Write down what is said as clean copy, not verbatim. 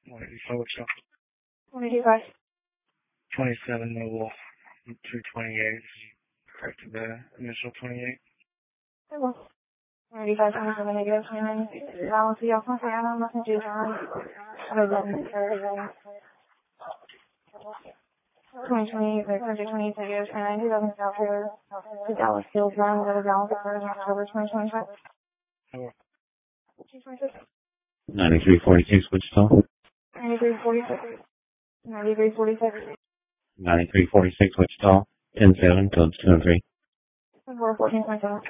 184 Wichita. 185. 27 Noble 228. Corrected the initial 28. 185, 27 negative, 29. Balance the alpha, I am nothing to do. Other than 2028, like 2028 negative, 29, 2000 South here. The Dallas Field run, the balance of October 2025. 9346 Wichita. 9346. 9346. 9346 Wichita. 10-7, code 203. 14.7.